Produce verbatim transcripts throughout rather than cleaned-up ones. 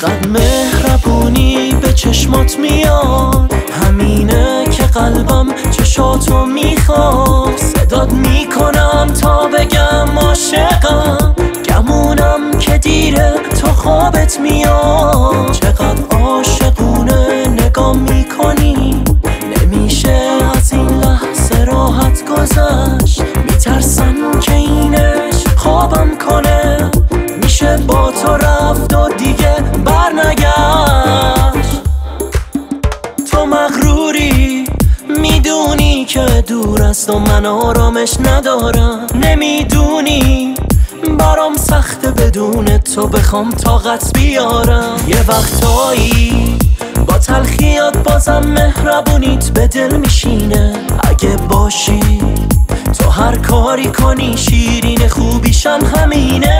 چقدر مهربونی به چشمات میاد، همینه که قلبم چشاتو میخواد. صدات میکنم تا بگم عاشقم، گمونم که دیره تو خوابت میاد. چقدر عاشقونه نگاه میکنی، نمیشه از این لحظه راحت گذشت. میترسم که اینش خوابم کنه، میشه با تو رفت و دیگه برنگشت. تو مغروری، میدونی که دور است و من آرامش ندارم. نمیدونی برام سخته بدون تو بخوام طاقت بیارم. یه وقتایی با تلخیات بازم مهربونیت به دل میشینه. اگه باشی تو هر کاری کنی شیرین خوبیشم همینه.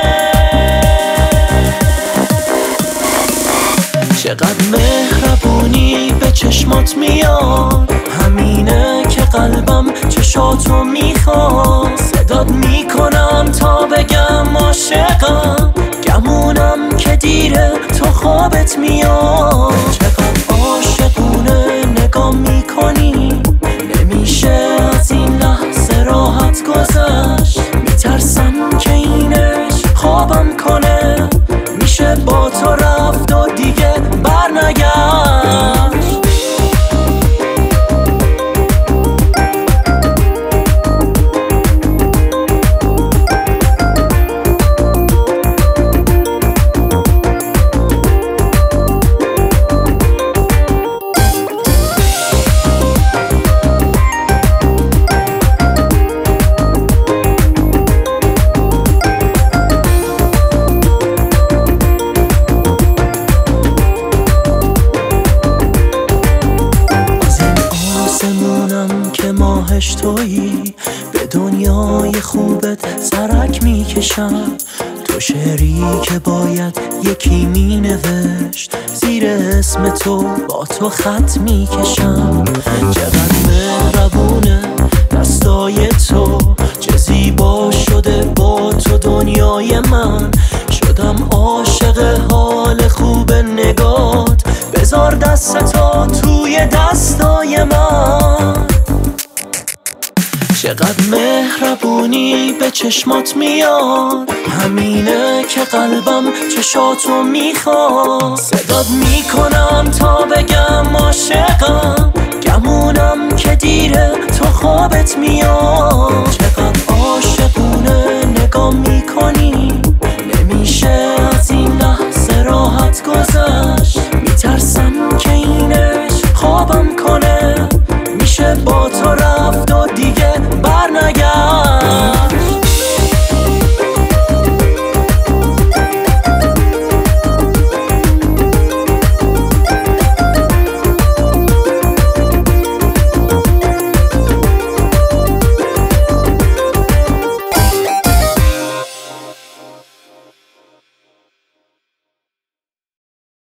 چقدر مهربونی به چشمات میاد، همینه که قلبم چشاتو میخواد. صدات میکنم تا بگم عاشقم، گمونم که دیره تو خوابت میاد. چقدر عاشقونه نگاه میکنی، نمیشه از این لحظه راحت گذشت. میترسم که اینش خوابم کنه، میشه با تو رفت و دیگه برنگشت. که ماهش تویی، به دنیای خوبت سرک میکشم. تو شعری که باید یکی مینوشت، زیر اسم تو با تو خط میکشم. چقدر مهربونه دستای تو، چه زیبا شده با تو دنیای من. شدم عاشق حال خوب نگات، بذار دست تو توی دستای من. چقدر مهربونی به چشمات میاد، همینه که قلبم چشاتو میخواد. صدات میکنم تا بگم عاشقم، گمونم که دیره تو خوابت میاد. چقدر عاشق